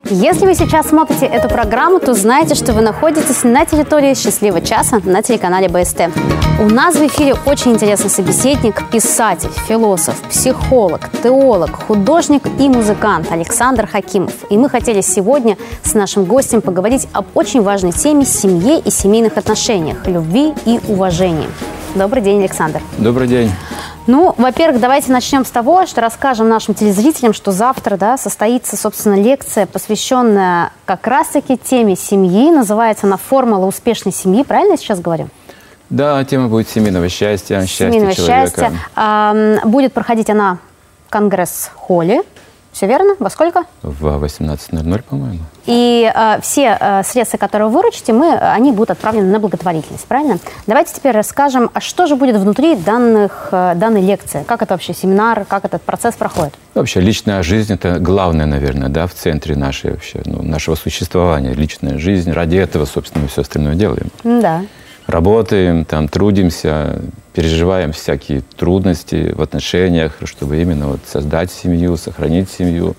Если вы сейчас смотрите эту программу, то знаете, что вы находитесь на территории «Счастливого часа» на телеканале БСТ. У нас в эфире очень интересный собеседник, писатель, философ, психолог, теолог, художник и музыкант Александр Хакимов. И мы хотели сегодня с нашим гостем поговорить об очень важной теме семье и семейных отношениях, любви и уважении. Добрый день, Александр. Добрый день. Ну, во-первых, давайте начнем с того, что расскажем нашим телезрителям, что завтра, состоится, собственно, лекция, посвященная как раз-таки теме семьи. Называется она «Формула успешной семьи». Правильно я сейчас говорю? Да, тема будет семейного счастья, семейного человека. Счастья. Будет проходить она в Конгресс-холле. Все верно? Во сколько? В 18:00, по-моему. И все средства, которые вы выручите, они будут отправлены на благотворительность, правильно? Давайте теперь расскажем, что же будет внутри данной лекции. Как это вообще семинар, как этот процесс проходит? Вообще, личная жизнь – это главное, наверное, в центре нашего существования. Личная жизнь. Ради этого, собственно, мы все остальное делаем. Да. Работаем, трудимся, переживаем всякие трудности в отношениях, чтобы именно создать семью, сохранить семью,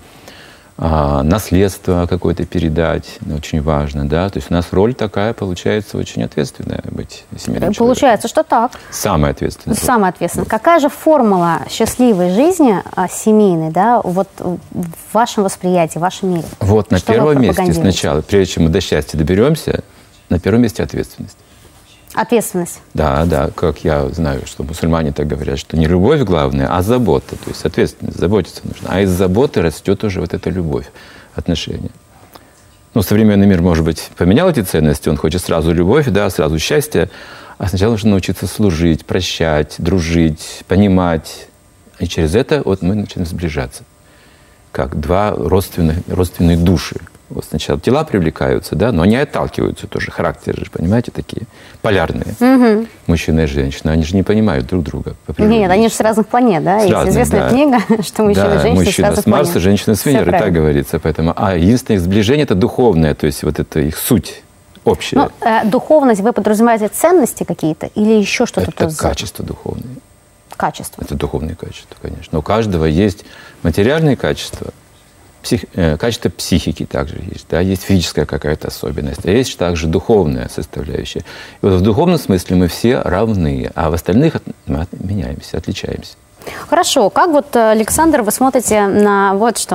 наследство какое-то передать, очень важно, То есть у нас роль такая, получается, очень ответственная быть семейным человеком. Получается, что так. Самая ответственная. Самая ответственная. Какая же формула счастливой жизни семейной, вот в вашем восприятии, в вашем мире? Вот на первом месте сначала, прежде чем мы до счастья доберемся, на первом месте ответственность. Ответственность. Да, как я знаю, что мусульмане так говорят, что не любовь главная, а забота. То есть ответственность, заботиться нужно. А из заботы растет уже эта любовь, отношения. Современный мир, может быть, поменял эти ценности, он хочет сразу любовь, сразу счастье, а сначала нужно научиться служить, прощать, дружить, понимать. И через это мы начинаем сближаться. Как два родственные души. Сначала тела привлекаются, но они отталкиваются тоже. Характеры же, понимаете, такие полярные. Угу. Мужчина и женщина. Они же не понимают друг друга. Нет, они же с разных планет, Есть известная книга, что мужчина и женщина мужчина с разных с Марса, планет. женщина с Венеры, так говорится. Поэтому, единственное их сближение – это духовное, то есть это их суть общая. Духовность вы подразумеваете ценности какие-то или еще что-то? Это качество духовное. Качество? Это духовные качества, конечно. Но у каждого есть материальные качества, качество психики также есть, есть физическая какая-то особенность, а есть также духовная составляющая. И в духовном смысле мы все равны, а в остальных мы меняемся, отличаемся. Хорошо. Как Александр, вы смотрите на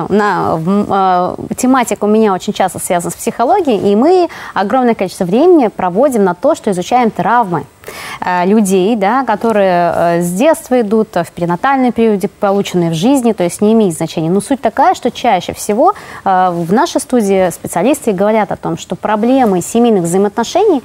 тематика у меня очень часто связана с психологией, и мы огромное количество времени проводим на то, что изучаем травмы людей, которые с детства идут в перинатальном периоде, полученные в жизни, то есть не имеет значения. Но суть такая, что чаще всего в нашей студии специалисты говорят о том, что проблемы семейных взаимоотношений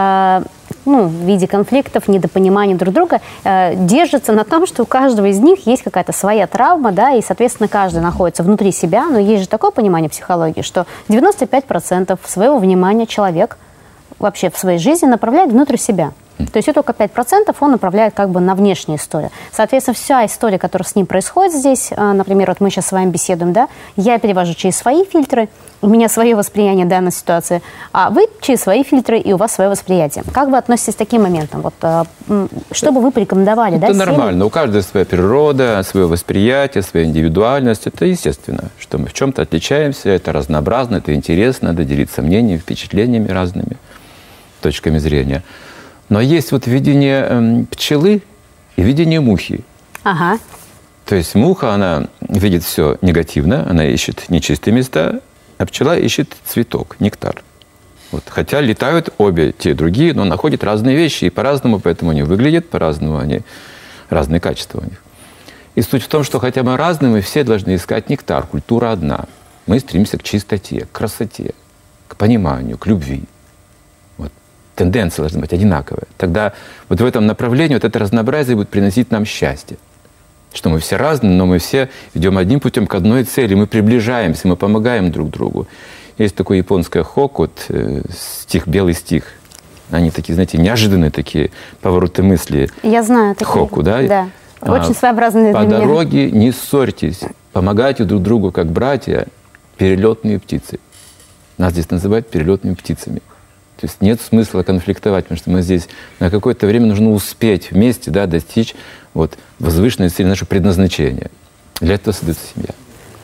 в виде конфликтов, недопонимания друг друга держатся на том, что у каждого из них есть какая-то своя травма, и, соответственно, каждый находится внутри себя. Но есть же такое понимание психологии, что 95% своего внимания человек вообще в своей жизни направляет внутрь себя. То есть и только 5% он направляет на внешнюю историю. Соответственно, вся история, которая с ним происходит здесь, например, мы сейчас с вами беседуем, я перевожу через свои фильтры, у меня свое восприятие данной ситуации, а вы через свои фильтры, и у вас свое восприятие. Как вы относитесь к таким моментам? Что бы вы порекомендовали? Это нормально. У каждого своя природа, свое восприятие, своя индивидуальность. Это естественно, что мы в чем-то отличаемся, это разнообразно, это интересно, надо делиться мнениями, впечатлениями разными, точками зрения. Но есть видение пчелы и видение мухи. Ага. То есть муха, она видит все негативно, она ищет нечистые места, а пчела ищет цветок, нектар. Хотя летают обе те и другие, но находят разные вещи, и по-разному поэтому они выглядят, по-разному разные качества у них. И суть в том, что хотя мы разные, мы все должны искать нектар, культура одна. Мы стремимся к чистоте, к красоте, к пониманию, к любви. Тенденция должна быть одинаковая. Тогда в этом направлении это разнообразие будет приносить нам счастье. Что мы все разные, но мы все идем одним путем к одной цели. Мы приближаемся, мы помогаем друг другу. Есть такое японское хокку, стих, белый стих. Они такие, знаете, неожиданные такие повороты мысли. Я знаю такие. Хокку, да? Очень своеобразные для меня. По дороге не ссорьтесь, помогайте друг другу, как братья, перелетные птицы. Нас здесь называют перелетными птицами. То есть нет смысла конфликтовать, потому что мы здесь на какое-то время нужно успеть вместе достичь возвышенной цели, нашего предназначения. Для этого создается семья.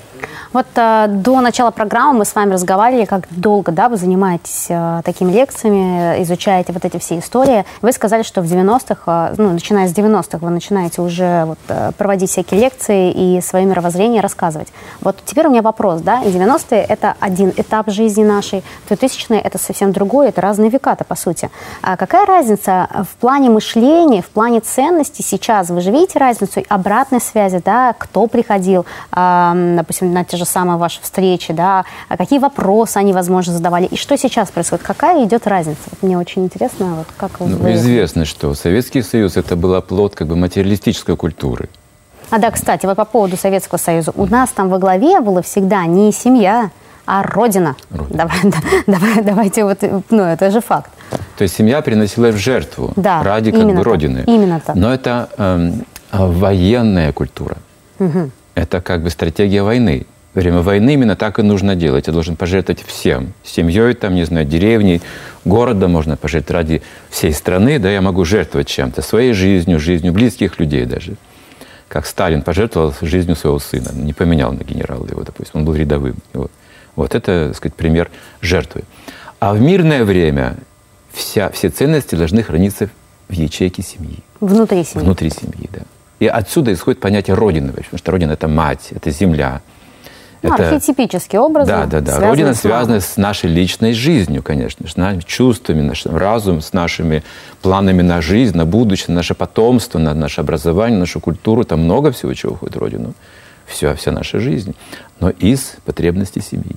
Вот до начала программы мы с вами разговаривали, как долго, да, вы занимаетесь такими лекциями, изучаете вот эти все истории. Вы сказали, что в 90-х, ну, начиная с 90-х, вы начинаете уже вот, проводить всякие лекции и свое мировоззрение рассказывать. Вот теперь у меня вопрос, да, 90-е – это один этап жизни нашей, 2000-е – это совсем другой, это разные века-то, по сути. А какая разница в плане мышления, в плане ценностей сейчас? Вы же видите разницу обратной связи, да, кто приходил, допустим, на те же самые ваши встречи, да, какие вопросы они, возможно, задавали, и что сейчас происходит, какая идет разница? Вот мне очень интересно, вот как вы... Известно, что Советский Союз – это был оплот как бы материалистической культуры. А да, кстати, вот по поводу Советского Союза. У нас там во главе была всегда не семья, а родина. Давайте вот, ну, это же факт. То есть семья приносила в жертву ради как бы родины. Именно так. Но это военная культура. Угу. Это как бы стратегия войны. Во время войны именно так и нужно делать. Я должен пожертвовать всем. Семьей, там, не знаю, деревней, городом можно пожертвовать ради всей страны. Да, я могу жертвовать чем-то. Своей жизнью, жизнью близких людей даже. Как Сталин пожертвовал жизнью своего сына. Не поменял на генерала его, допустим. Он был рядовым. Вот это, так сказать, пример жертвы. А в мирное время все ценности должны храниться в ячейке семьи. Внутри семьи. Внутри семьи, да. И отсюда исходит понятие Родины. Потому что Родина – это мать, это земля. Ну, это архетипический образ. Да. Родина связана с нашей личной жизнью, конечно, с нашими чувствами, нашим разумом, с нашими планами на жизнь, на будущее, на наше потомство, на наше образование, на нашу культуру. Там много всего, чего входит в Родину. Вся наша жизнь. Но из потребностей семьи.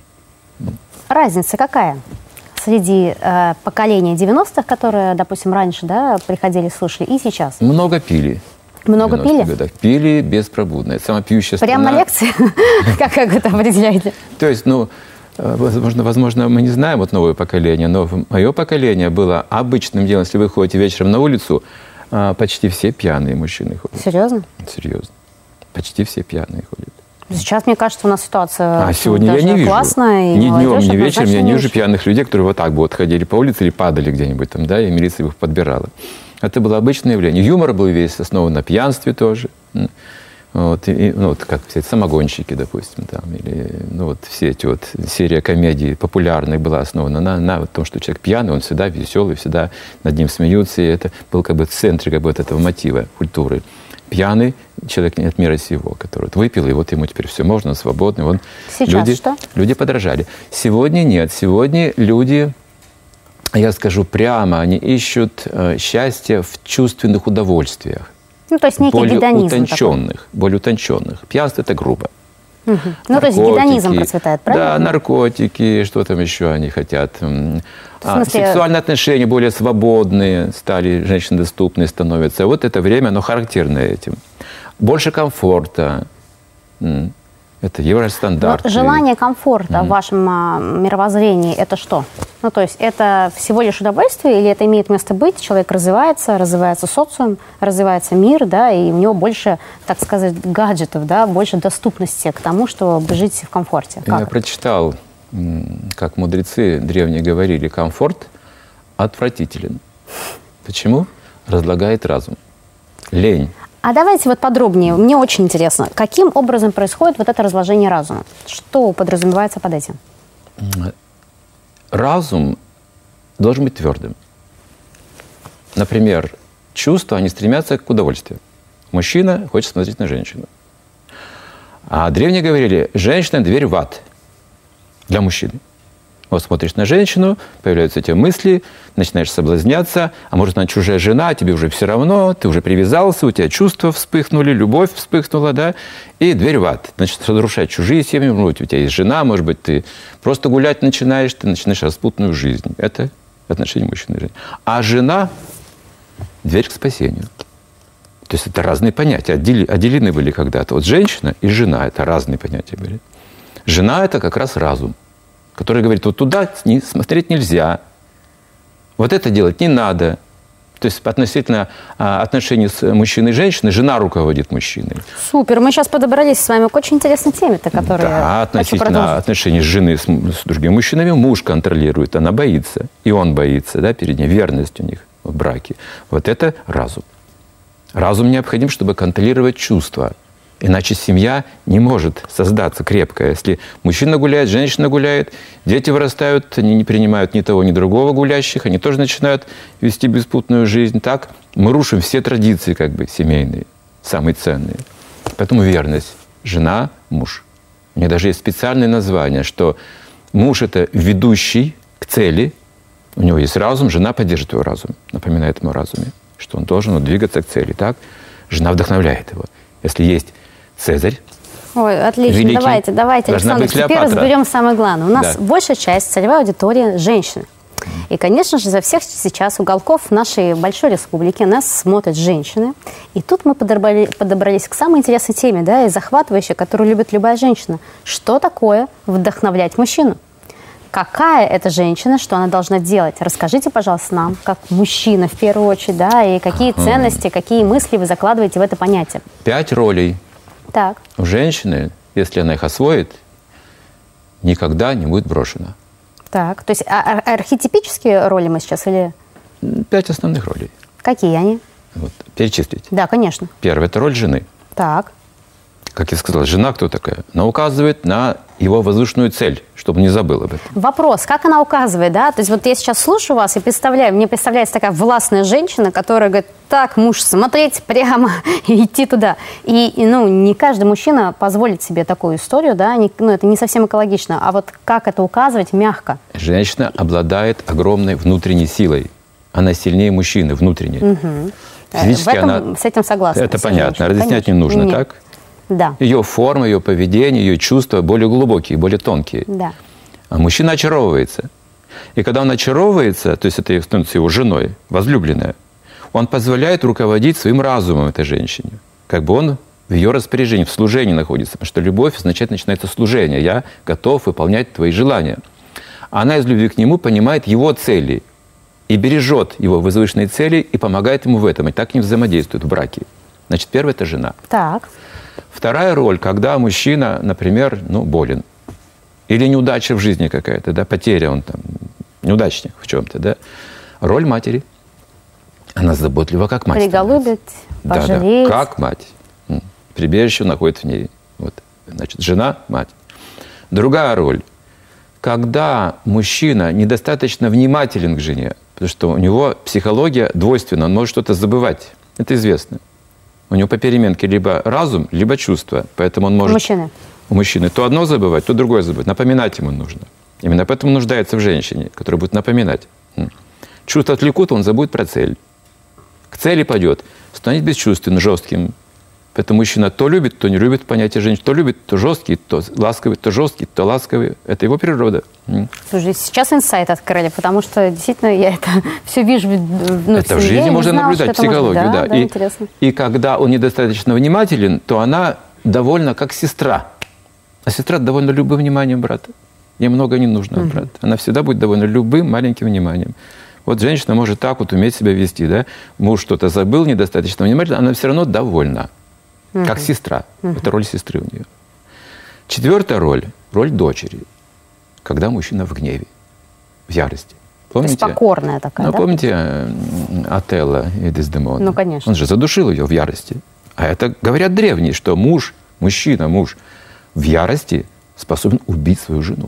Разница какая? Среди поколения 90-х, которые, допустим, раньше, да, приходили, слушали, и сейчас? Много пили. Много пили? Годах. Пили беспробудно. Это самая пьющая страна. Прямо на лекции? Как вы это определяете? То есть, ну, возможно, мы не знаем вот новое поколение, но мое поколение было обычным делом. Если вы ходите вечером на улицу, почти все пьяные мужчины ходят. Серьезно? Серьезно. Почти все пьяные ходят. Сейчас, мне кажется, у нас ситуация сегодня я не вижу. Классная. Ни днем, ни вечером я не вижу пьяных людей, которые вот так бы вот ходили по улице или падали где-нибудь там, да, и милиция их подбирала. Это было обычное явление. Юмор был весь основан на пьянстве тоже. Вот, вот как все эти самогонщики, допустим, там, или ну, вот все эти вот серия комедий популярных была основана на том, что человек пьяный, он всегда веселый, всегда над ним смеются, и это был как бы в центре как бы вот этого мотива культуры. Пьяный человек не от мира сего, который вот выпил, и вот ему теперь все можно, он свободный. Он, сейчас что? Люди подражали. Сегодня нет. Сегодня люди, я скажу прямо, они ищут счастье в чувственных удовольствиях. Ну, то есть некий гедонизм. Более утонченных. Пьянство – это грубо. Угу. Ну, то есть гедонизм процветает, правильно? Да, наркотики, что там еще они хотят. Сексуальные отношения более свободные стали, женщины доступные становятся. Вот это время, оно характерно этим. Больше комфорта. Это евростандарты. Желание комфорта в вашем мировоззрении – это что? Ну, то есть это всего лишь удовольствие или это имеет место быть? Человек развивается социум, развивается мир, да, и у него больше, так сказать, гаджетов, да, больше доступности к тому, чтобы жить в комфорте. Как? Я прочитал, как мудрецы древние говорили, комфорт отвратителен. Почему? Разлагает разум. Лень. А давайте вот подробнее. Мне очень интересно, каким образом происходит вот это разложение разума? Что подразумевается под этим? Разум должен быть твердым. Например, чувства, они стремятся к удовольствию. Мужчина хочет смотреть на женщину. А древние говорили, женщина – дверь в ад для мужчины. Вот смотришь на женщину, появляются эти мысли, начинаешь соблазняться, а может, она чужая жена, тебе уже все равно, ты уже привязался, у тебя чувства вспыхнули, любовь вспыхнула, да, и дверь в ад. Значит, разрушать чужие семьи, может, у тебя есть жена, может быть, ты просто гулять начинаешь, ты начинаешь распутную жизнь. Это отношение мужчины и женщины. А жена – дверь к спасению. То есть это разные понятия, отделены были когда-то. Вот женщина и жена – это разные понятия были. Жена – это как раз разум, который говорит, вот туда смотреть нельзя, вот это делать не надо. То есть относительно отношений с мужчиной и женщиной, жена руководит мужчиной. Супер, мы сейчас подобрались с вами к очень интересной теме-то, которая... Да, относительно отношений жены с другими мужчинами муж контролирует, она боится, и он боится, да, перед ней, верность у них в браке. Вот это разум. Разум необходим, чтобы контролировать чувства. Иначе семья не может создаться крепкая. Если мужчина гуляет, женщина гуляет, дети вырастают, они не принимают ни того, ни другого гулящих, они тоже начинают вести беспутную жизнь. Так мы рушим все традиции как бы семейные, самые ценные. Поэтому верность. Жена, муж. У меня даже есть специальное название, что муж – это ведущий к цели. У него есть разум, жена поддержит его разум, напоминает ему о разуме, что он должен двигаться к цели. Так? Жена вдохновляет его. Если есть Цезарь. Ой, отлично. Великий. Давайте, Александр, теперь разберем самое главное. У нас большая часть, целевая аудитория – женщины. И, конечно же, за всех сейчас уголков нашей большой республики нас смотрят женщины. И тут мы подобрались к самой интересной теме, да, и захватывающей, которую любит любая женщина. Что такое вдохновлять мужчину? Какая это женщина, что она должна делать? Расскажите, пожалуйста, нам, как мужчина в первую очередь, да, и какие ценности, какие мысли вы закладываете в это понятие? 5 ролей. Так. У женщины, если она их освоит, никогда не будет брошена. Так, то есть архетипические роли мы сейчас или… 5 основных ролей. Какие они? Вот, перечислить. Да, конечно. Первая – это роль жены. Так. Как я сказал, жена кто такая? Она указывает на его возвышенную цель, чтобы не забыл об этом. Вопрос, как она указывает, да? То есть вот я сейчас слушаю вас и представляю, мне представляется такая властная женщина, которая говорит: так, муж, смотреть прямо и идти туда. И не каждый мужчина позволит себе такую историю, да? Это не совсем экологично. А вот как это указывать мягко? Женщина обладает огромной внутренней силой. Она сильнее мужчины внутренней. Угу. С этим согласна. Это понятно. Разъяснять не нужно, так? Да. Ее форма, ее поведение, ее чувства более глубокие, более тонкие. Да. А мужчина очаровывается. И когда он очаровывается, то есть это становится его женой, возлюбленная, он позволяет руководить своим разумом этой женщине. Как бы он в ее распоряжении, в служении находится. Потому что любовь означает, начинается служение. Я готов выполнять твои желания. Она из любви к нему понимает его цели и бережет его возвышенные цели и помогает ему в этом. И так не взаимодействуют в браке. Значит, первая – это жена. Так. Вторая роль, когда мужчина, например, болен. Или неудача в жизни какая-то, да, потеря, он там, неудачник в чем-то, да. Роль матери. Она заботлива, как мать. Приголубит, пожалеет. Да, как мать. Прибежище находит в ней. Вот. Значит, жена, мать. Другая роль. Когда мужчина недостаточно внимателен к жене, потому что у него психология двойственна, он может что-то забывать. Это известно. У него по переменке либо разум, либо чувство. Поэтому он может… У мужчины то одно забывать, то другое забывать. Напоминать ему нужно. Именно поэтому нуждается в женщине, которая будет напоминать. Чувства отвлекут, он забудет про цель. К цели пойдет, станет бесчувственным, жестким. Поэтому мужчина то любит, то не любит понятие женщины. То любит, то жесткий, то ласковый, то жесткий, то ласковый. Это его природа. Слушай, сейчас инсайт открыли, потому что действительно я это все вижу. Это в жизни можно наблюдать, психологию. Да. Интересно. И когда он недостаточно внимателен, то она довольна как сестра. А сестра довольна любым вниманием брата. Ей много не нужно от брата. Она всегда будет довольна любым маленьким вниманием. Вот женщина может так вот уметь себя вести. Да? Муж что-то забыл, недостаточно внимательно, она все равно довольна. Как сестра. Это роль сестры у нее. Четвертая роль – роль дочери. Когда мужчина в гневе, в ярости. Помните? То есть покорная такая, да? Помните Отелло и Дездемона? Конечно. Он же задушил ее в ярости. А это говорят древние, что мужчина в ярости способен убить свою жену.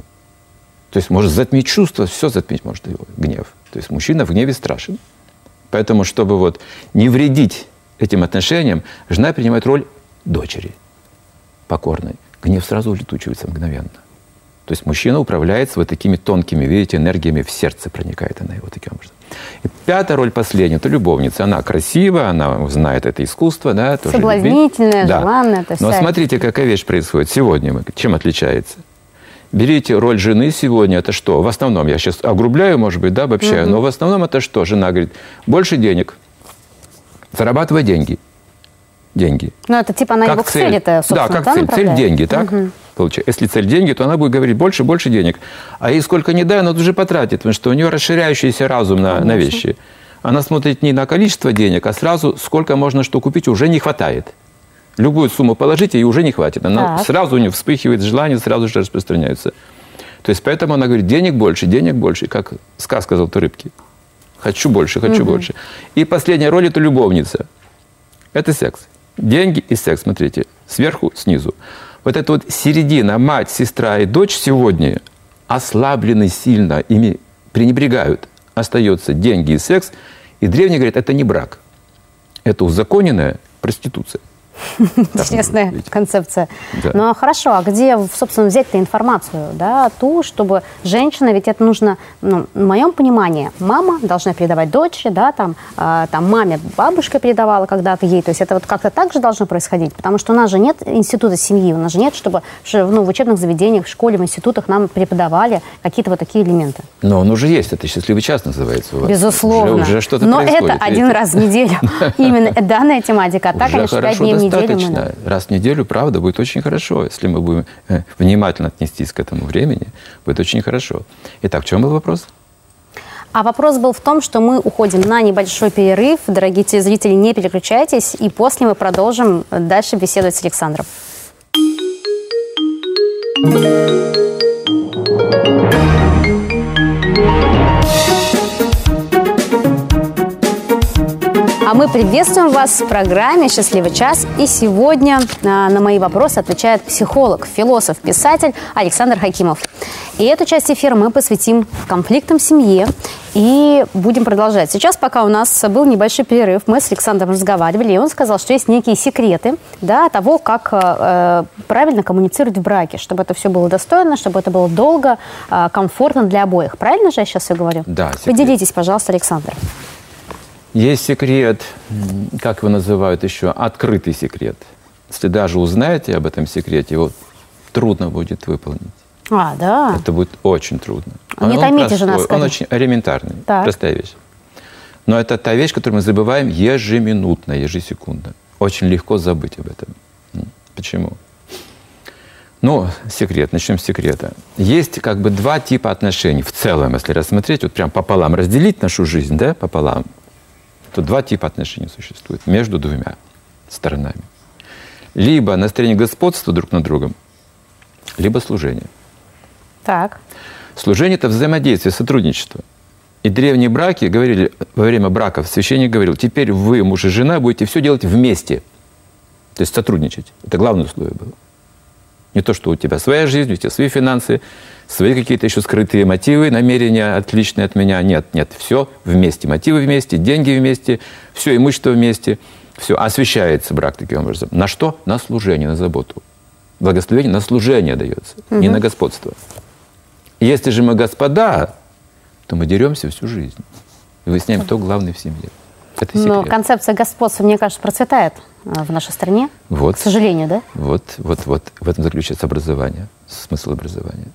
То есть может затмить чувства, все затмить может его гнев. То есть мужчина в гневе страшен. Поэтому, чтобы не вредить этим отношениям, жена принимает роль дочери, покорной. Гнев сразу улетучивается мгновенно. То есть мужчина управляется такими тонкими, видите, энергиями в сердце проникает она его таким образом. И пятая роль последняя – это любовница. Она красивая, она знает это искусство. Да, тоже соблазнительная, желанная. Но смотрите, какая вещь происходит сегодня. Чем отличается? Берите роль жены сегодня, это что? В основном, я сейчас огрубляю, может быть, да, обобщаю, но в основном это что? Жена говорит: больше денег, зарабатывай деньги. Деньги. Ну, это типа она как его к цели-то, собственно, да, как цель. Цель – деньги, так? Получается. Если цель – деньги, то она будет говорить больше денег. А ей сколько не дай, она тут же потратит, потому что у нее расширяющийся разум на вещи. Она смотрит не на количество денег, а сразу, сколько можно что купить, уже не хватает. Любую сумму положите, и уже не хватит. Она сразу у нее вспыхивает желание, сразу же распространяется. То есть поэтому она говорит: денег больше, как сказка «Золотой рыбки». Хочу больше, хочу больше. И последняя роль – это любовница. Это секс. Деньги и секс, смотрите, сверху, снизу. Вот эта вот середина, мать, сестра и дочь сегодня ослаблены сильно, ими пренебрегают. Остается деньги и секс. И древние говорят, это не брак. Это узаконенная проституция. Интересная концепция. Да. Ну, хорошо, а где, собственно, взять-то информацию, да, ту, чтобы женщина, ведь это нужно, ну, в моем понимании, мама должна передавать дочери, да, там маме бабушка передавала когда-то ей, то есть это вот как-то так же должно происходить, потому что у нас же нет института семьи, у нас же нет, чтобы в учебных заведениях, в школе, в институтах нам преподавали какие-то вот такие элементы. Но он уже есть, это счастливый час называется у вас. Безусловно. Уже что-то но происходит. Но это один раз в неделю, именно данная тематика, а так, конечно, 5 дней в неделю. Достаточно. Раз в неделю, правда, будет очень хорошо. Если мы будем внимательно отнестись к этому времени, будет очень хорошо. Итак, в чем был вопрос? А вопрос был в том, что мы уходим на небольшой перерыв. Дорогие телезрители, не переключайтесь. И после мы продолжим дальше беседовать с Александром. А мы приветствуем вас в программе «Счастливый час». И сегодня на мои вопросы отвечает психолог, философ, писатель Александр Хакимов. И эту часть эфира мы посвятим конфликтам в семье и будем продолжать. Сейчас, пока у нас был небольшой перерыв, мы с Александром разговаривали, и он сказал, что есть некие секреты, да, того, как правильно коммуницировать в браке, чтобы это все было достойно, чтобы это было долго, комфортно для обоих. Правильно же я сейчас все говорю? Да. Секрет. Поделитесь, пожалуйста, Александр. Есть секрет, как его называют еще, открытый секрет. Если даже узнаете об этом секрете, его трудно будет выполнить. А, да? Это будет очень трудно. Не томите же нас. Он очень элементарный, так. Простая вещь. Но это та вещь, которую мы забываем ежеминутно, ежесекундно. Очень легко забыть об этом. Почему? Ну, секрет, начнем с секрета. Есть как бы два типа отношений в целом, если рассмотреть, вот прям пополам разделить нашу жизнь, да, пополам. То два типа отношений существует между двумя сторонами. Либо настроение господства друг над другом, либо служение. Так. Служение – это взаимодействие, сотрудничество. И древние браки говорили, во время браков священник говорил, теперь вы, муж и жена, будете все делать вместе. То есть сотрудничать. Это главное условие было. Не то, что у тебя своя жизнь, у тебя свои финансы, свои какие-то еще скрытые мотивы, намерения отличные от меня. Нет, нет, все вместе. Мотивы вместе, деньги вместе, все имущество вместе. Все освящается брак таким образом. На что? На служение, на заботу. Благословение на служение дается, не на господство. Если же мы господа, то мы деремся всю жизнь. И выясняем, кто главный в семье. Это секрет. Но концепция господства, мне кажется, процветает в нашей стране. Вот. К сожалению, да? Вот в этом заключается образование, смысл образования.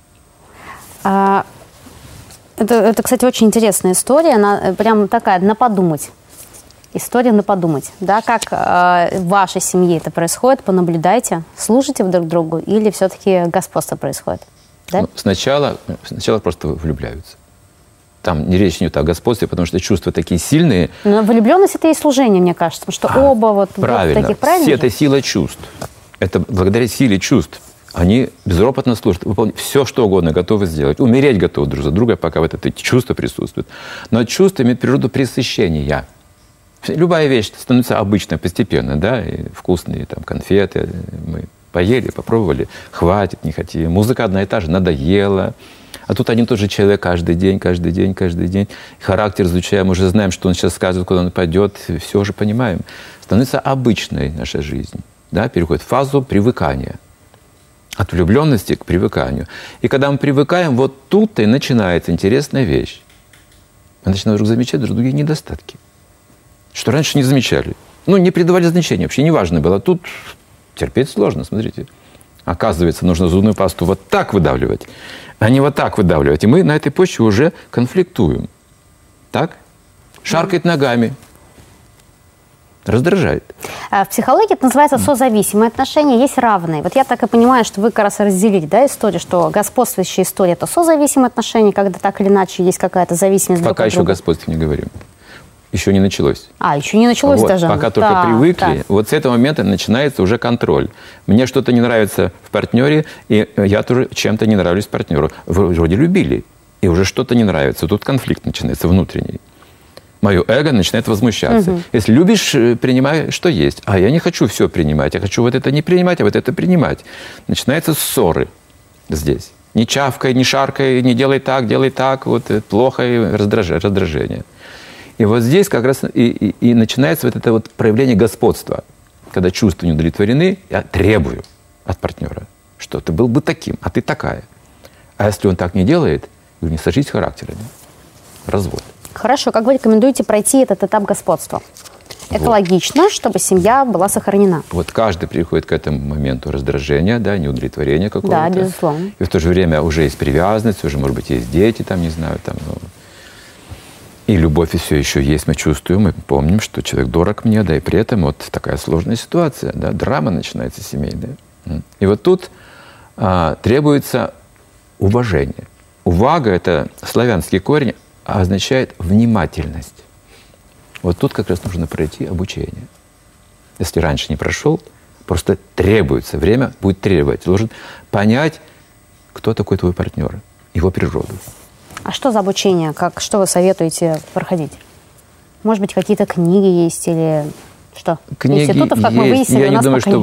Это, кстати, очень интересная история. Она прям такая, на подумать. История на подумать. Да, как в вашей семье это происходит, понаблюдайте, служите друг другу или все-таки господство происходит? Да? Ну, сначала просто влюбляются. Там не речь не идет о господстве, потому что чувства такие сильные. Но влюбленность – это и служение, мне кажется, потому что оба вот правильно. Таких правильно. Все это сила чувств. Это благодаря силе чувств. Они безропотно служат, выполняют все, что угодно, готовы сделать. Умереть готовы друг за друга, пока вот это чувство присутствует. Но чувство имеет природу пресыщения. Любая вещь становится обычной постепенно, да, и вкусные там конфеты мы поели, попробовали, хватит, не хотим. Музыка одна и та же, надоела. А тут один и тот же человек каждый день. Характер изучаем, уже знаем, что он сейчас скажет, куда он пойдет, все уже понимаем. Становится обычной наша жизнь, да, переходит в фазу привыкания. От влюбленности к привыканию. И когда мы привыкаем, вот тут-то и начинается интересная вещь. Мы начинаем вдруг замечать друг другие недостатки. Что раньше не замечали. Ну, не придавали значения, вообще не важно было. Тут терпеть сложно, смотрите. Оказывается, нужно зубную пасту вот так выдавливать, а не вот так выдавливать. И мы на этой почве уже конфликтуем. Так? Шаркает ногами. Раздражает. В психологии это называется созависимые отношения, есть равные. Вот я так и понимаю, что вы как раз разделили, да, историю, что господствующая история – это созависимые отношения, когда так или иначе есть какая-то зависимость друг от друга. Пока еще о господстве не говорим. Еще не началось. Еще не началось вот, даже. Пока только привыкли. Вот с этого момента начинается уже контроль. Мне что-то не нравится в партнере, и я тоже чем-то не нравлюсь партнеру. Вы вроде любили, и уже что-то не нравится. Тут конфликт начинается внутренний. мое эго начинает возмущаться. Если любишь, принимай, что есть. А я не хочу все принимать. Я хочу вот это не принимать, а вот это принимать. Начинаются ссоры здесь. Не чавкай, не шаркай, не делай так. Вот плохо, и раздражение. И вот здесь как раз и начинается вот это вот проявление господства. Когда чувства не удовлетворены, я требую от партнера, что ты был бы таким, а ты такая. А если он так не делает, вы не сожгите характерами. Развод. Хорошо. Как вы рекомендуете пройти этот этап господства? Экологично, чтобы семья была сохранена. Вот каждый приходит к этому моменту раздражения, да, неудовлетворения какого-то. Да, безусловно. И в то же время уже есть привязанность, уже, может быть, есть дети, там, не знаю, там, ну, и любовь и все еще есть, мы чувствуем, мы помним, что человек дорог мне, да, и при этом вот такая сложная ситуация, да, драма начинается семейная. И вот тут требуется уважение. Увага – это славянский корень, означает внимательность. Вот тут как раз нужно пройти обучение. Если раньше не прошел, просто требуется, время будет требовать. Ты должен понять, кто такой твой партнер, его природу. А что за обучение? Что вы советуете проходить? Может быть, какие-то книги есть или что? Книги институтов, как есть. Мы выяснили, Я не думаю, пока что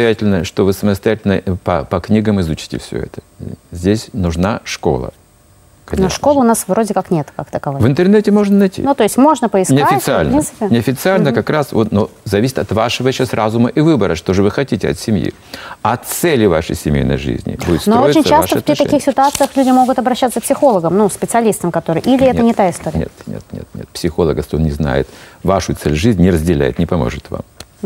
вы самостоятельно по книгам изучите все это. Здесь нужна школа. Но школы у нас вроде как нет, как таковой. В интернете можно найти. Ну, то есть можно поискать. Неофициально. В принципе. Неофициально как раз, вот, но зависит от вашего сейчас разума и выбора, что же вы хотите от семьи. От цели вашей семейной жизни будет Но строиться очень часто ваши при отношения. таких ситуациях люди могут обращаться к психологам, ну, специалистам, которые... Или это не та история? Нет. Психолог, если он не знает вашу цель жизни, не разделяет, не поможет вам.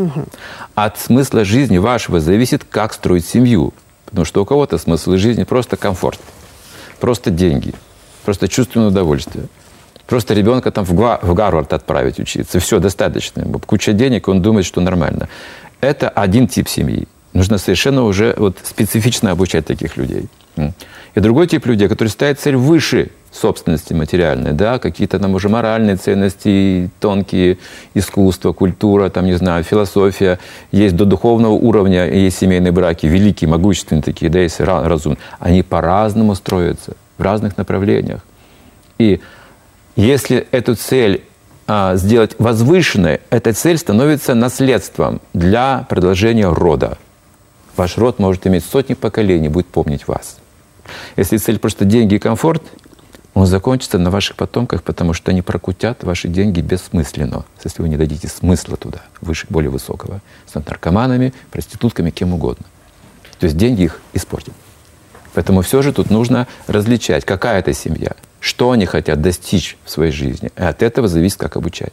От смысла жизни вашего зависит, как строить семью. Потому что у кого-то смысл жизни просто комфорт, просто деньги, просто чувственное удовольствие. Просто ребенка там в Гарвард отправить учиться. Все, достаточно. Куча денег, он думает, что нормально. Это один тип семьи. Нужно совершенно уже вот специфично обучать таких людей. И другой тип людей, который ставит цель выше собственности материальной, да, какие-то там уже моральные ценности, тонкие искусства, культура, там, не знаю, философия. Есть до духовного уровня, есть семейные браки, великие, могущественные такие, да, есть разум. Они по-разному строятся, в разных направлениях. И если эту цель сделать возвышенной, эта цель становится наследством для продолжения рода. Ваш род может иметь сотни поколений, будет помнить вас. Если цель просто деньги и комфорт, он закончится на ваших потомках, потому что они прокутят ваши деньги бессмысленно, если вы не дадите смысла туда, выше, более высокого, с наркоманами, проститутками, кем угодно. То есть деньги их испортят. Поэтому все же тут нужно различать, какая это семья, что они хотят достичь в своей жизни. И от этого зависит, как обучать.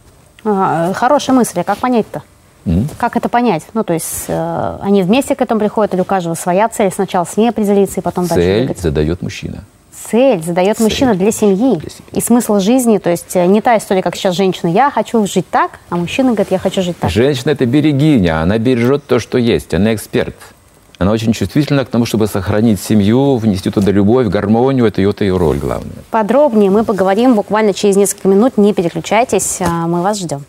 Хорошая мысль. А как понять-то? Как это понять? Ну, то есть они вместе к этому приходят, или у каждого своя цель? Сначала с ней определиться, и потом дальше двигаться? Цель задает мужчина. Цель задает мужчина для семьи. И смысл жизни, то есть не та история, как сейчас женщина. Я хочу жить так, а мужчина говорит, я хочу жить так. Женщина – это берегиня, она бережет то, что есть, она эксперт. Она очень чувствительна к тому, чтобы сохранить семью, внести туда любовь, гармонию. Это ее роль главная. Подробнее мы поговорим буквально через несколько минут. Не переключайтесь, мы вас ждем.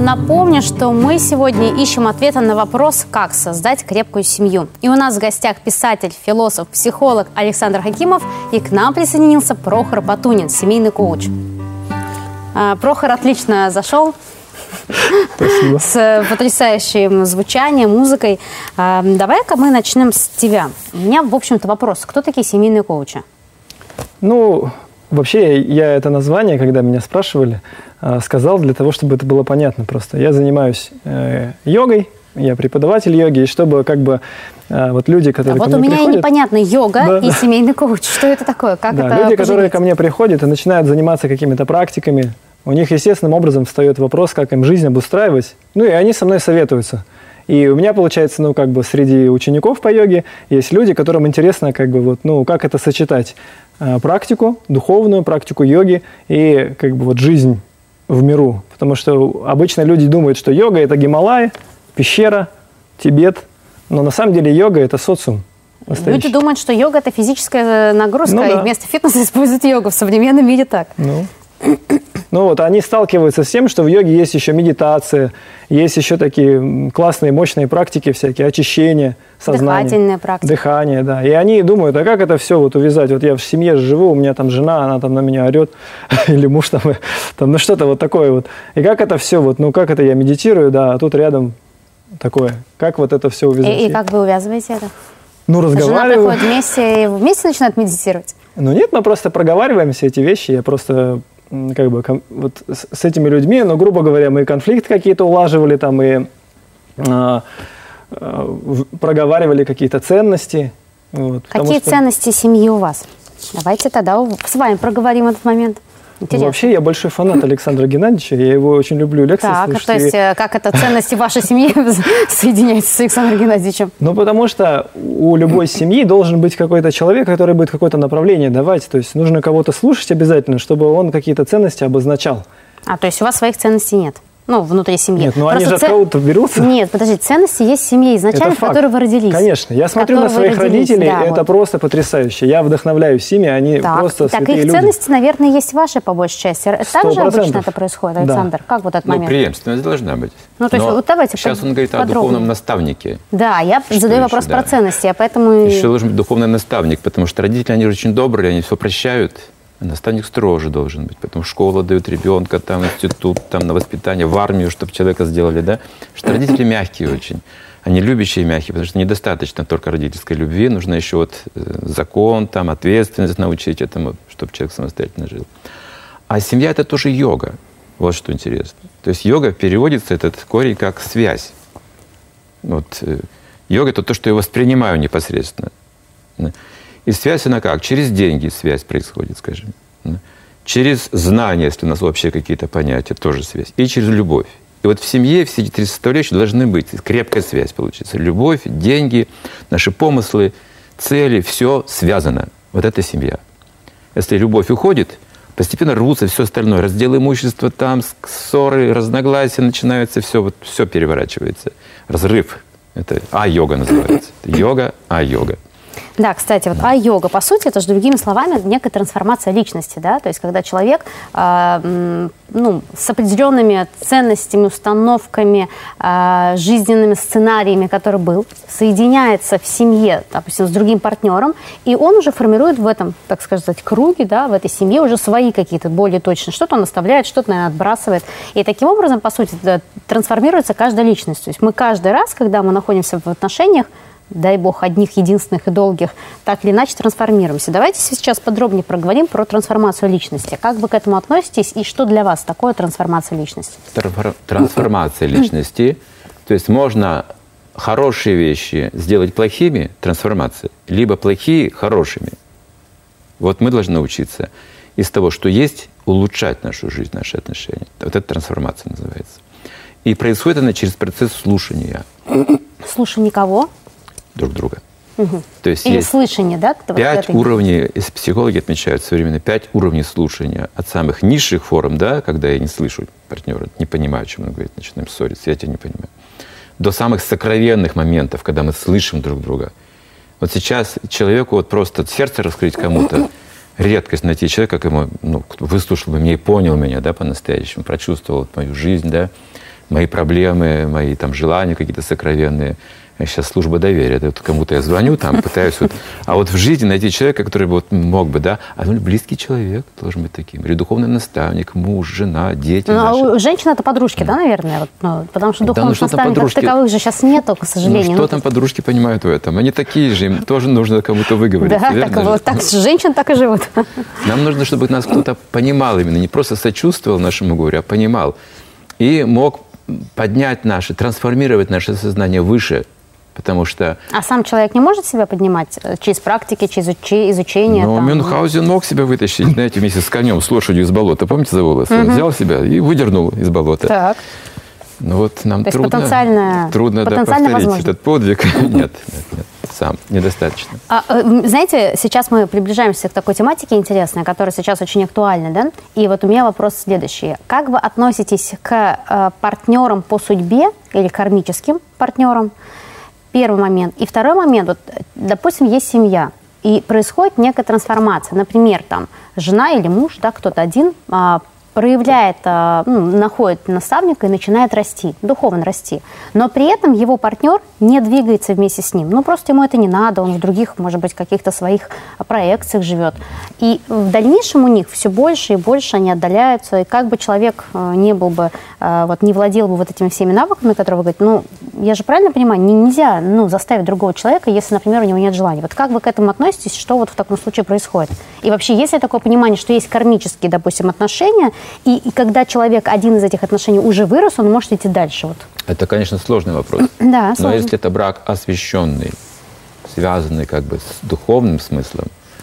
напомню, что мы сегодня ищем ответы на вопрос, как создать крепкую семью. И у нас в гостях писатель, философ, психолог Александр Хакимов, и к нам присоединился Прохор Батунин, семейный коуч. Прохор отлично зашел. Спасибо. С потрясающим звучанием, музыкой. Давай-ка мы начнем с тебя. У меня, в общем-то, вопрос. Кто такие семейные коучи? Ну, вообще, я это название, когда меня спрашивали, сказал для того, чтобы это было понятно просто. Я занимаюсь йогой, я преподаватель йоги, и чтобы как бы вот люди, которые ко мне приходят... Вот у меня непонятно йога и семейный коуч. Что это такое? Как это люди, которые ко мне приходят и начинают заниматься какими-то практиками, у них естественным образом встает вопрос, как им жизнь обустраивать. Ну, и они со мной советуются. И у меня, получается, ну, как бы среди учеников по йоге есть люди, которым интересно, как бы, вот, ну, как это сочетать. Практику, духовную практику йоги и, как бы, вот, жизнь в миру. Потому что обычно люди думают, что йога – это Гималай, пещера, Тибет. Но на самом деле йога – это социум. Люди думают, что йога – это физическая нагрузка, и вместо фитнеса используют йогу. В современном мире так. Ну вот, они сталкиваются с тем, что в йоге есть еще медитация, есть еще такие классные, мощные практики всякие, очищение сознания. Дыхательная практика. Дыхание, да. И они думают, а как это все вот увязать? Вот я в семье живу, у меня там жена, она там на меня орет, или муж там, ну что-то вот такое вот. И как это все, вот, ну как это я медитирую, да, а тут рядом такое. Как вот это все увязать? И как вы увязываете это? Ну, разговариваем. Жена приходит вместе начинают медитировать? Ну нет, мы просто проговариваем все эти вещи, я просто... как бы вот с этими людьми, но, грубо говоря, мы конфликты какие-то улаживали там и проговаривали какие-то ценности. Вот, какие ценности семьи у вас? Давайте тогда с вами проговорим этот момент. Ну, вообще, я большой фанат Александра Геннадьевича, я его очень люблю, лекции слушать. То есть, как это ценности вашей семьи соединяются с Александром Геннадьевичем? Ну, потому что у любой семьи должен быть какой-то человек, который будет какое-то направление давать. То есть, нужно кого-то слушать обязательно, чтобы он какие-то ценности обозначал. То есть, у вас своих ценностей нет? Ну, внутри семьи. Нет, ну они же от кого-то берутся. Нет, подождите, ценности есть в семье изначально, в которой вы родились. Конечно. Я смотрю на своих родителей, да, это просто потрясающе. Я вдохновляюсь ими, они просто святые люди. Так, их ценности, наверное, есть ваши, по большей части. Так же обычно это происходит, Александр? Да. Как вот этот момент? Ну, преемственность должна быть. Ну, то есть, вот давайте сейчас он говорит о духовном наставнике. Да, я задаю вопрос про ценности, а поэтому... Еще должен быть духовный наставник, потому что родители, они же очень добрые, они все прощают. Наставник строже должен быть, поэтому школа дает ребенка, там, институт, там, на воспитание, в армию, чтобы человека сделали, да. Что родители мягкие очень, они любящие и мягкие, потому что недостаточно только родительской любви, нужно еще вот закон, там, ответственность научить этому, чтобы человек самостоятельно жил. А семья – это тоже йога, вот что интересно. То есть йога переводится, этот корень, как связь. Вот йога – это то, что я воспринимаю непосредственно. И связь, она как? Через деньги связь происходит, скажем. Через знания, если у нас вообще какие-то понятия, тоже связь. И через любовь. И вот в семье все эти три составляющие должны быть. Крепкая связь получится. Любовь, деньги, наши помыслы, цели, все связано. Вот это семья. Если любовь уходит, постепенно рвутся все остальное. Раздел имущества, там ссоры, разногласия начинаются, все, вот, все переворачивается. Разрыв. Это йога называется. Йога, йога. Да, кстати, вот йога, по сути, это же, другими словами, некая трансформация личности, да, то есть когда человек с определенными ценностями, установками, жизненными сценариями, который был, соединяется в семье, допустим, с другим партнером, и он уже формирует в этом, так сказать, круге, да, в этой семье уже свои какие-то более точные, что-то он оставляет, что-то, наверное, отбрасывает, и таким образом, по сути, трансформируется каждая личность, то есть мы каждый раз, когда мы находимся в отношениях, дай бог, одних, единственных и долгих, так или иначе трансформируемся. Давайте сейчас подробнее проговорим про трансформацию личности. Как вы к этому относитесь и что для вас такое трансформация личности? Трансформация личности. То есть можно хорошие вещи сделать плохими, трансформация, либо плохие хорошими. Вот мы должны учиться из того, что есть, улучшать нашу жизнь, наши отношения. Вот это трансформация называется. И происходит она через процесс слушания. Слушание кого? Друг друга. Угу. То есть или есть слышание, да? 5 уровней, психологи отмечают современно, 5 уровней слушания. От самых низших форм, да, когда я не слышу партнера, не понимаю, о чем он говорит, начинаем ссориться, я тебя не понимаю. До самых сокровенных моментов, когда мы слышим друг друга. Вот сейчас человеку вот просто сердце раскрыть кому-то, редкость найти человека, как ему, выслушал бы меня и понял меня, да, по-настоящему, прочувствовал мою жизнь, да. мои проблемы, мои там желания какие-то сокровенные. Сейчас служба доверия. Это вот кому-то я звоню, там пытаюсь вот. А вот в жизни найти человека, который вот мог бы, да, близкий человек должен быть таким. Или духовный наставник, муж, жена, дети. Ну, женщина это подружки, да, наверное? Вот, ну, потому что духовных наставников таковых же сейчас нету, к сожалению. Ну, что там подружки понимают в этом? Они такие же, им тоже нужно кому-то выговорить. Да, так женщин так и живут. Нам нужно, чтобы нас кто-то понимал именно, не просто сочувствовал нашему горю, а понимал. И мог поднять наше, трансформировать наше сознание выше. Потому что... А сам человек не может себя поднимать через практики, через изучение? Ну, Мюнхгаузен мог себя вытащить, знаете, вместе с конем, с лошадью из болота. Помните, за волосы? Он взял себя и выдернул из болота. Так. Ну вот нам трудно повторить возможно. Этот подвиг. Нет, сам недостаточно. Знаете, сейчас мы приближаемся к такой тематике интересной, которая сейчас очень актуальна, да? И вот у меня вопрос следующий. Как вы относитесь к партнерам по судьбе или кармическим партнерам? Первый момент. И второй момент, вот, допустим, есть семья, и происходит некая трансформация. Например, там, жена или муж, да, кто-то один, проявляет, находит наставника и начинает расти, духовно расти. Но при этом его партнер не двигается вместе с ним. Ну, просто ему это не надо, он в других, может быть, каких-то своих проекциях живет. И в дальнейшем у них все больше и больше они отдаляются. И как бы человек не был бы, не владел бы вот этими всеми навыками, которые вы говорите, я же правильно понимаю, нельзя заставить другого человека, если, например, у него нет желания. Вот как вы к этому относитесь, что вот в таком случае происходит? И вообще, есть ли такое понимание, что есть кармические, допустим, отношения, и когда человек один из этих отношений уже вырос, он может идти дальше? Вот. Это, конечно, сложный вопрос. Да, но если это брак освященный, связанный как бы с духовным смыслом,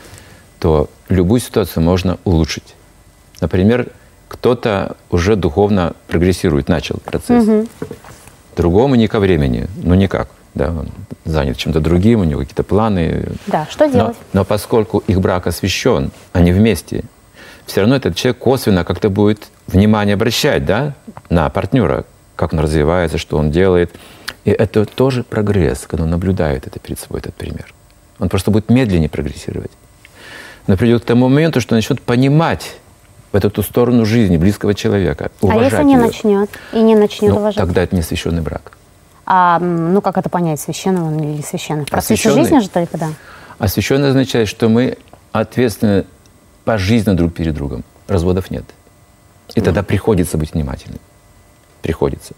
то любую ситуацию можно улучшить. Например, кто-то уже духовно прогрессирует, начал процесс. Другому не ко времени, никак. Да, он занят чем-то другим, у него какие-то планы. Да, что делать? Но поскольку их брак освящен, они вместе, все равно этот человек косвенно как-то будет внимание обращать, да, на партнера, как он развивается, что он делает. И это тоже прогресс, когда он наблюдает это перед собой, этот пример. Он просто будет медленнее прогрессировать. Но придет к тому моменту, что начнет понимать в эту сторону жизни близкого человека, уважать если не начнет и не начнет уважать? Тогда это не священный брак. Как это понять, священный он или не священный? В процессе жизни же только, да? Освященный означает, что мы ответственны пожизненно друг перед другом. Разводов нет. И тогда приходится быть внимательным. Приходится.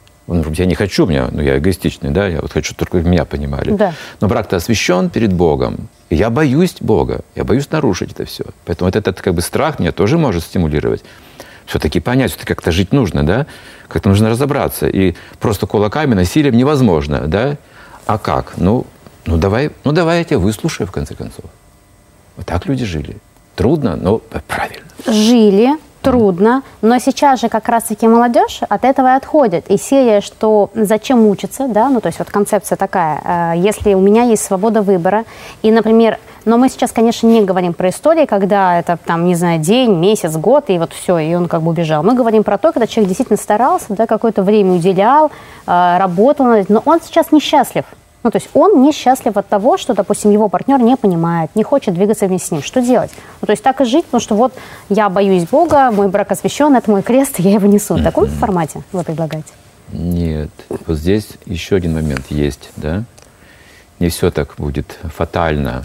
Я не хочу, я эгоистичный, да, я вот хочу, только меня понимали. Да. Но брак-то освящен перед Богом. И я боюсь Бога, я боюсь нарушить это все. Поэтому этот как бы страх меня тоже может стимулировать. Все-таки понять, все-таки как-то жить нужно, да? Как-то нужно разобраться. И просто кулаками, насилием невозможно, да? А как? Давай я тебя выслушаю, в конце концов. Вот так люди жили. Трудно, но правильно. Жили. Трудно, но сейчас же как раз-таки молодежь от этого и отходит. И серия, что зачем мучиться, да, то есть вот концепция такая, если у меня есть свобода выбора, и, например, но мы сейчас, конечно, не говорим про истории, когда это, день, месяц, год, и вот все, и он как бы убежал. Мы говорим про то, когда человек действительно старался, да, какое-то время уделял, работал, но он сейчас несчастлив. То есть он несчастлив от того, что, допустим, его партнер не понимает, не хочет двигаться вместе с ним. Что делать? То есть так и жить, потому что вот я боюсь Бога, мой брак освящен, это мой крест, я его несу. В таком формате вы предлагаете? Нет. Вот здесь еще один момент есть, да? Не все так будет фатально.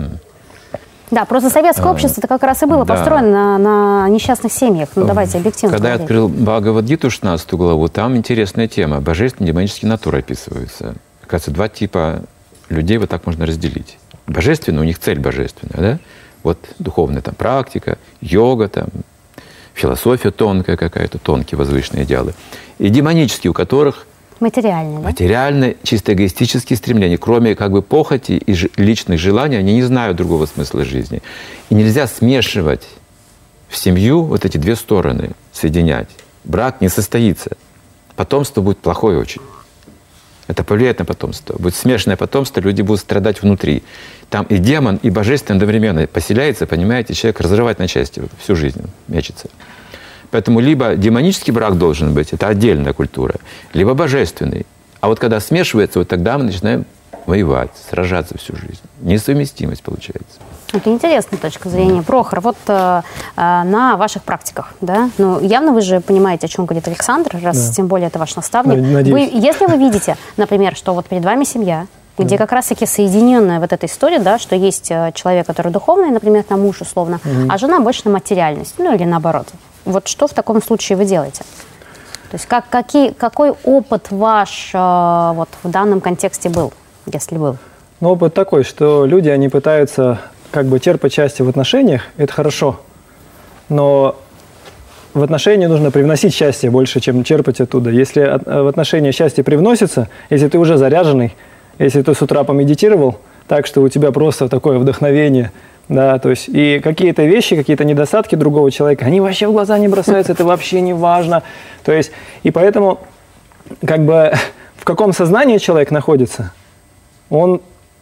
Да, просто советское общество это как раз и было построено на несчастных семьях. Давайте объективно. Когда я открыл Бхагавад-гиту, 16 главу, там интересная тема. Божественные и демонические натуры описываются. Кажется, два типа людей вот так можно разделить. Божественные, у них цель божественная, да? Вот духовная там практика, йога, там, философия тонкая какая-то, тонкие возвышенные идеалы. И демонические, у которых материальные, да? Материальные, чисто эгоистические стремления. Кроме как бы похоти и личных желаний, они не знают другого смысла жизни. И нельзя смешивать в семью вот эти две стороны, соединять. Брак не состоится. Потомство будет плохое очень. Это повлияет на потомство. Будет смешанное потомство, люди будут страдать внутри. Там и демон, и божественный одновременно поселяется, понимаете, человек разрывает на части всю жизнь, мечется. Поэтому либо демонический брак должен быть, это отдельная культура, либо божественный. А вот когда смешивается, вот тогда мы начинаем воевать, сражаться всю жизнь. Несовместимость получается. Это интересная точка зрения. Прохор, вот на ваших практиках, да, ну, явно вы же понимаете, о чем говорит Александр, раз тем более это ваш наставник. Если вы видите, например, что вот перед вами семья, где как раз-таки соединенная вот эта история, да, что есть человек, который духовный, например, там муж условно, а жена больше на материальность, ну или наоборот. Вот что в таком случае вы делаете? То есть какой опыт ваш вот в данном контексте был, если был? Ну, опыт такой, что люди, они пытаются как бы черпать счастье в отношениях, это хорошо, но в отношения нужно привносить счастье больше, чем черпать оттуда. Если в отношения счастье привносится, если ты уже заряженный, если ты с утра помедитировал, так что у тебя просто такое вдохновение, да, то есть и какие-то вещи, какие-то недостатки другого человека, они вообще в глаза не бросаются, это вообще не важно. То есть, и поэтому, как бы, в каком сознании человек находится, он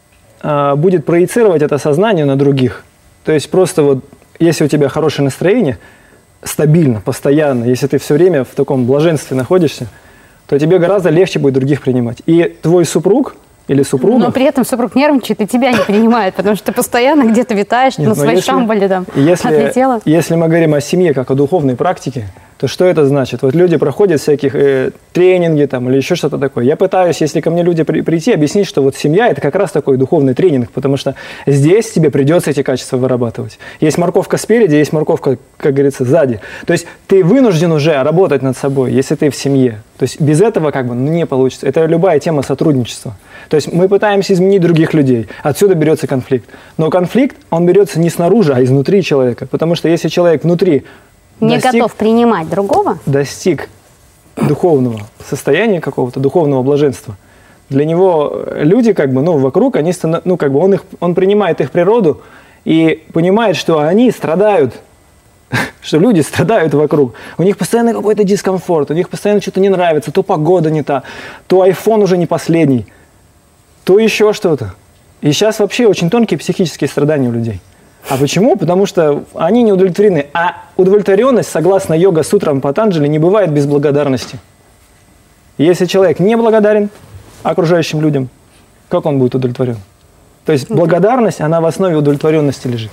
будет проецировать это сознание на других. То есть просто вот, если у тебя хорошее настроение, стабильно, постоянно, если ты все время в таком блаженстве находишься, то тебе гораздо легче будет других принимать. И твой супруг или супруга... Но при этом супруг нервничает и тебя не принимает, потому что ты постоянно где-то витаешь на своей шамбале там, отлетела. Если мы говорим о семье как о духовной практике, то что это значит? Вот люди проходят всяких тренинги там, или еще что-то такое. Я пытаюсь, если ко мне люди прийти, объяснить, что вот семья – это как раз такой духовный тренинг, потому что здесь тебе придется эти качества вырабатывать. Есть морковка спереди, есть морковка, как говорится, сзади. То есть ты вынужден уже работать над собой, если ты в семье. То есть без этого как бы не получится. Это любая тема сотрудничества. То есть мы пытаемся изменить других людей. Отсюда берется конфликт. Но конфликт, он берется не снаружи, а изнутри человека. Потому что если человек внутри не готов принимать другого, достиг духовного состояния какого-то, духовного блаженства, для него люди как бы, ну, вокруг, они, ну, как бы он принимает их природу и понимает, что они страдают, что люди страдают вокруг. У них постоянно какой-то дискомфорт, у них постоянно что-то не нравится, то погода не та, то iPhone уже не последний, то еще что-то. И сейчас вообще очень тонкие психические страдания у людей. А почему? Потому что они не удовлетворены. А удовлетворенность, согласно йога-сутрам Патанджали, не бывает без благодарности. Если человек не благодарен окружающим людям, как он будет удовлетворен? То есть благодарность, она в основе удовлетворенности лежит.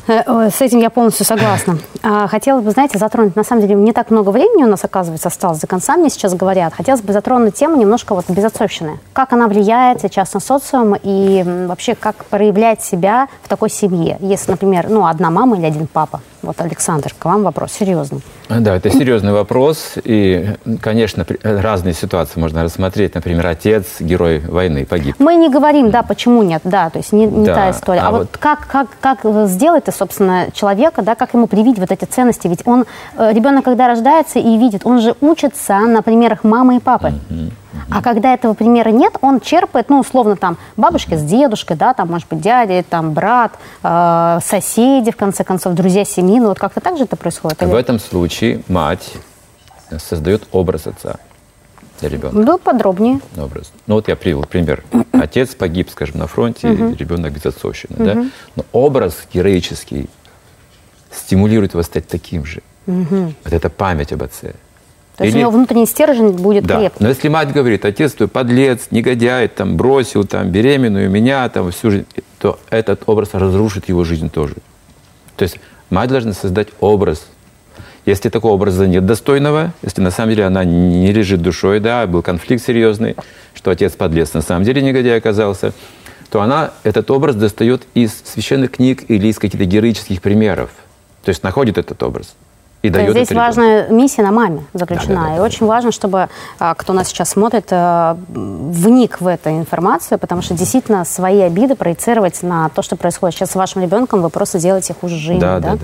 С этим я полностью согласна. Хотелось бы, знаете, затронуть, на самом деле, не так много времени у нас, оказывается, осталось до конца, мне сейчас говорят. Хотелось бы затронуть тему немножко вот безотцовщины. Как она влияет сейчас на социум и вообще как проявлять себя в такой семье? Если, например, ну, одна мама или один папа. Вот, Александр, к вам вопрос серьезный. Да, это серьезный вопрос. И, конечно, разные ситуации можно рассмотреть. Например, отец, герой войны, погиб. Мы не говорим, да, почему нет, да, то есть не та история. А вот как сделать-то, собственно, человека, да, как ему привить вот эти ценности? Ведь он, ребенок, когда рождается и видит, он же учится на примерах мамы и папы. А когда этого примера нет, он черпает, ну, условно, там, бабушки с дедушкой, да, там, может быть, дядя, там, брат, соседи, в конце концов, друзья семьи. Ну, вот как-то так же это происходит? В этом случае мать создает образ отца для ребенка. Ну, подробнее. Образ. Ну, вот я привел пример. Отец погиб, скажем, на фронте, ребенок безотцовщины, да? Но образ героический стимулирует его стать таким же. Вот это память об отце. То есть у него внутренний стержень будет крепкий. Но если мать говорит, отец твой подлец, негодяй, там, бросил там, беременную, меня там, всю жизнь, то этот образ разрушит его жизнь тоже. То есть мать должна создать образ. Если такого образа нет достойного, если на самом деле она не лежит душой, да, был конфликт серьезный, что отец подлец на самом деле негодяй оказался, то она этот образ достает из священных книг или из каких-то героических примеров. То есть находит этот образ. И дает здесь важная миссия на маме заключена. И очень важно, чтобы кто нас сейчас смотрит, вник в эту информацию, потому что действительно свои обиды проецировать на то, что происходит сейчас с вашим ребенком, вы просто делаете хуже жизни.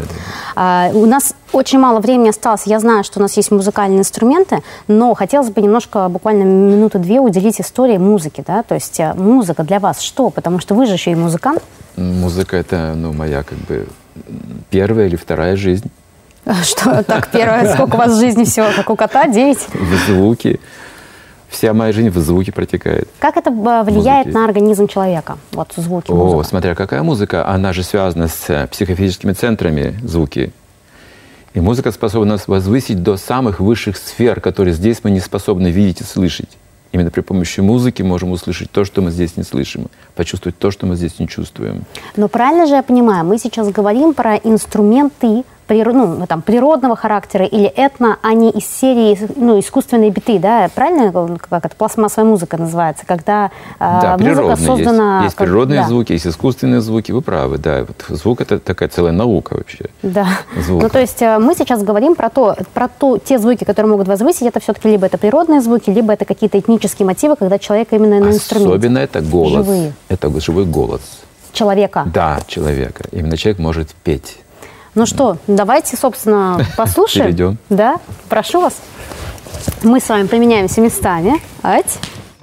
У нас очень мало времени осталось. Я знаю, что у нас есть музыкальные инструменты, но хотелось бы немножко, буквально минуту-две, уделить истории музыки. Да? То есть музыка для вас что? Потому что вы же еще и музыкант. Музыка — это, ну, моя как бы первая или вторая жизнь. Что так, первое, сколько у вас в жизни всего, как у кота, 9? В звуке. Вся моя жизнь в звуке протекает. Как это влияет на организм человека? Вот звуки, музыка. Смотря какая музыка, она же связана с психофизическими центрами звуки. И музыка способна нас возвысить до самых высших сфер, которые здесь мы не способны видеть и слышать. Именно при помощи музыки можем услышать то, что мы здесь не слышим, почувствовать то, что мы здесь не чувствуем. Но правильно же я понимаю, мы сейчас говорим про инструменты природного характера или этно, а не из серии искусственные биты, да? Правильно, как это пластмассовая музыка называется, когда музыка создана... Есть природные звуки, есть искусственные звуки, вы правы, да. Вот звук — это такая целая наука вообще. Да. Звука. Ну, то есть мы сейчас говорим про те звуки, которые могут возвысить, это все-таки либо это природные звуки, либо это какие-то этнические мотивы, когда человек именно на инструменте. Особенно это голос. Живые. Это живой голос. Человека. Да, человека. Именно человек может петь. Ну что, давайте, собственно, послушаем. Перейдем. Да, прошу вас. Мы с вами поменяемся местами. Ать.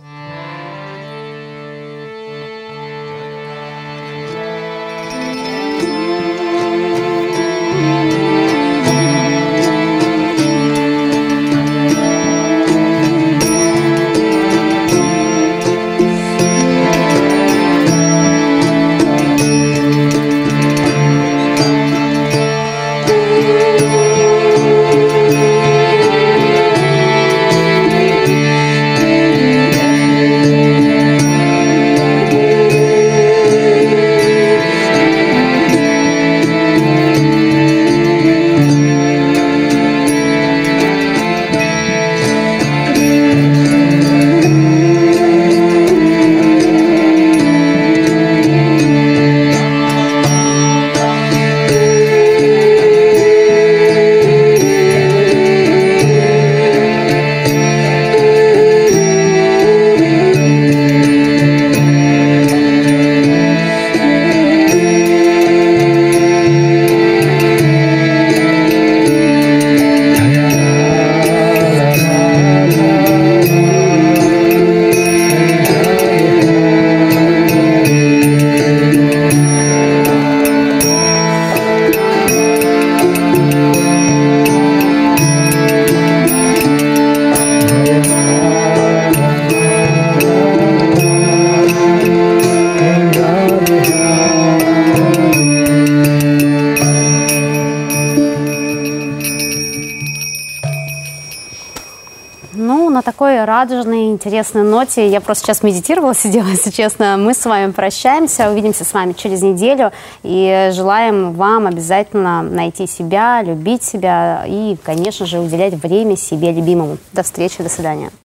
На такой радужной, интересной ноте я просто сейчас медитировала, сидела, если честно. Мы с вами прощаемся, увидимся с вами через неделю и желаем вам обязательно найти себя, любить себя и, конечно же, уделять время себе любимому. До встречи, до свидания.